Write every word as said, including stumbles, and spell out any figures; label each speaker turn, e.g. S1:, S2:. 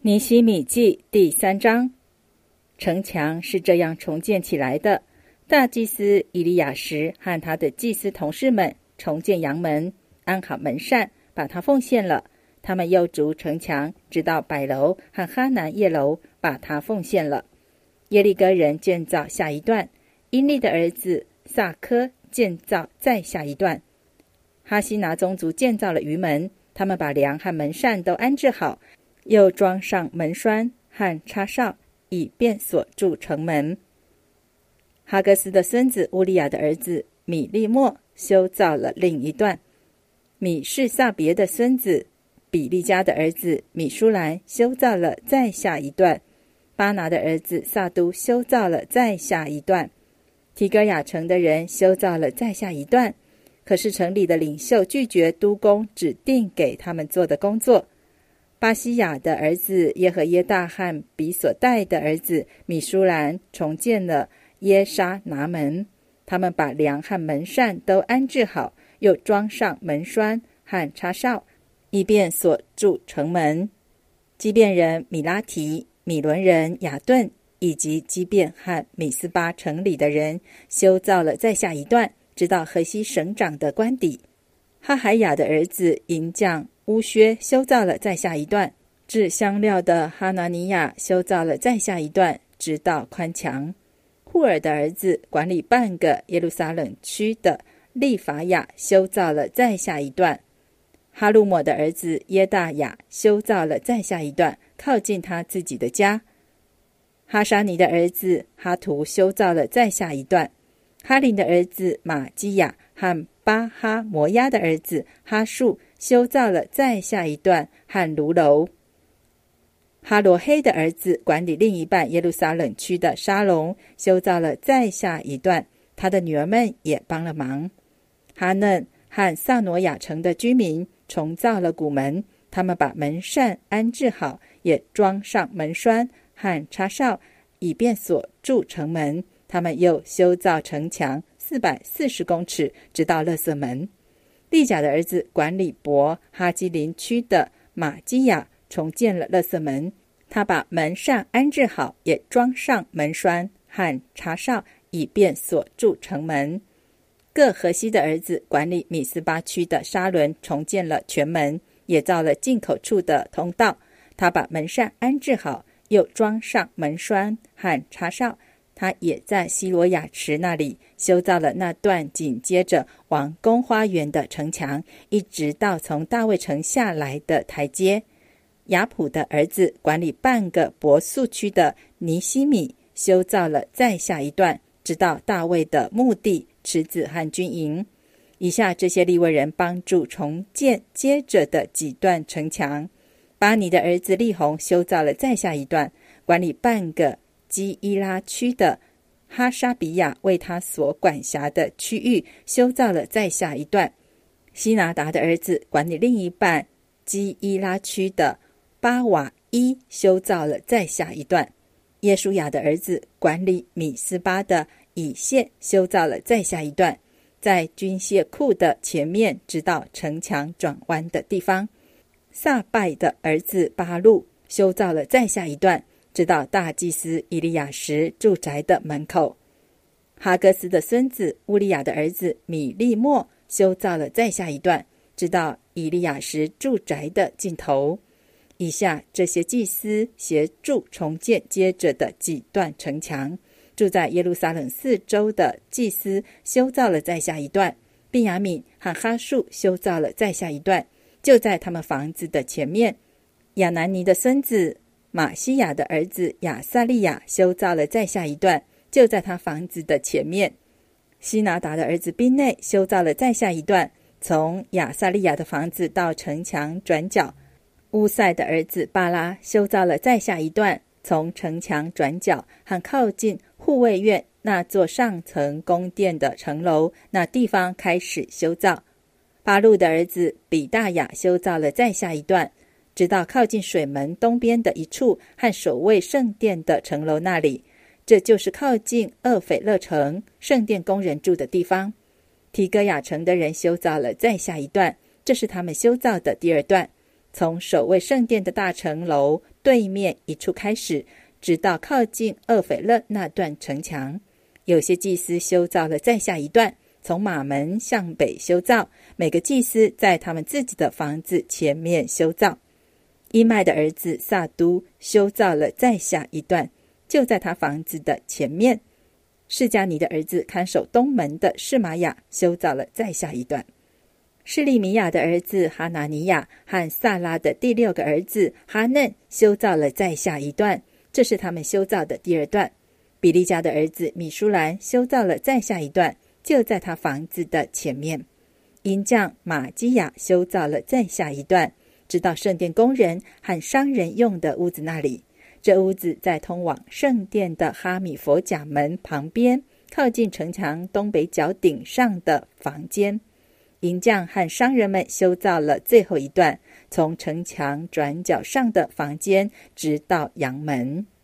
S1: 尼希米记第三章。城墙是这样重建起来的：大祭司以利亚实和他的祭司同事们重建阳门，安好门扇，把它奉献了。他们又筑城墙，直到百楼和哈南叶楼，把它奉献了。耶利哥人建造下一段，因利的儿子萨科建造再下一段。哈西拿宗族建造了鱼门，他们把梁和门扇都安置好，又装上门栓和插哨，以便锁住城门。哈格斯的孙子乌利亚的儿子米利莫修造了另一段。米士撒别的孙子比利家的儿子米舒兰修造了再下一段。巴拿的儿子撒都修造了再下一段。提格亚城的人修造了再下一段，可是城里的领袖拒绝督工指定给他们做的工作。巴西亚的儿子耶和耶大和比索代的儿子米舒兰重建了耶沙拿门，他们把梁和门扇都安置好，又装上门栓和插哨，以便锁住城门。基遍人米拉提、米伦人雅顿以及基遍和米斯巴城里的人修造了再下一段，直到河西省长的官邸。哈海雅的儿子银匠乌薛修造了再下一段，制香料的哈拿尼亚修造了再下一段，直到宽墙。户尔的儿子管理半个耶路撒冷区的利法亚修造了再下一段。哈路抹的儿子耶大雅修造了再下一段，靠近他自己的家。哈沙尼的儿子哈图修造了再下一段。哈林的儿子马基亚和巴哈摩亚的儿子哈树修造了再下一段和炉楼。哈罗黑的儿子管理另一半耶路撒冷区的沙龙修造了再下一段，他的女儿们也帮了忙。哈嫩和萨挪亚城的居民重造了谷门，他们把门扇安置好，也装上门栓和插哨，以便锁住城门。他们又修造城墙四百四十公尺，直到勒瑟门。利甲的儿子管理伯哈基林区的马基亚重建了勒瑟门，他把门扇安置好，也装上门栓和插哨，以便锁住城门。各河西的儿子管理米斯巴区的沙伦重建了全门，也造了进口处的通道，他把门扇安置好，又装上门栓和插哨。他也在西罗亚池那里修造了那段紧接着王宫花园的城墙，一直到从大卫城下来的台阶。雅普的儿子管理半个伯素区的尼希米修造了再下一段，直到大卫的墓地、池子和军营。以下这些利未人帮助重建接着的几段城墙。巴尼的儿子利宏修造了再下一段，管理半个基伊拉区的哈沙比亚为他所管辖的区域修造了再下一段。希拿达的儿子管理另一半基伊拉区的巴瓦伊修造了再下一段。耶书亚的儿子管理米斯巴的以谢修造了再下一段，在军械库的前面直到城墙转弯的地方。撒拜的儿子巴路修造了再下一段，直到大祭司以利亚实住宅的门口。哈格斯的孙子乌利亚的儿子米利莫修造了再下一段，直到以利亚实住宅的尽头。以下这些祭司协助重建接着的几段城墙。住在耶路撒冷四周的祭司修造了再下一段，便雅悯和哈树修造了再下一段，就在他们房子的前面。亚南尼的孙子马西亚的儿子亚撒利亚修造了再下一段，就在他房子的前面。希拿达的儿子宾内修造了再下一段，从亚撒利亚的房子到城墙转角。乌塞的儿子巴拉修造了再下一段，从城墙转角和靠近护卫院那座上层宫殿的城楼那地方开始修造。巴路的儿子比大雅修造了再下一段，直到靠近水门东边的一处和守卫圣殿的城楼那里，这就是靠近厄斐勒城圣殿工人住的地方。提戈亚城的人修造了再下一段，这是他们修造的第二段。 从守卫圣殿的大城楼对面一处开始，直到靠近厄斐勒那段城墙。有些祭司修造了再下一段，从马门向北修造，每个祭司在他们自己的房子前面修造。伊麦的儿子撒都修造了再下一段，就在他房子的前面。示迦尼的儿子看守东门的示玛雅修造了再下一段。示利米亚的儿子哈拿尼亚和萨拉的第六个儿子哈嫩修造了再下一段，这是他们修造的第二段。比利家的儿子米舒兰修造了再下一段，就在他房子的前面。银匠马基亚修造了再下一段，直到圣殿工人和商人用的屋子那里。这屋子在通往圣殿的哈米佛甲门旁边，靠近城墙东北角顶上的房间。银匠和商人们修造了最后一段，从城墙转角上的房间直到阳门。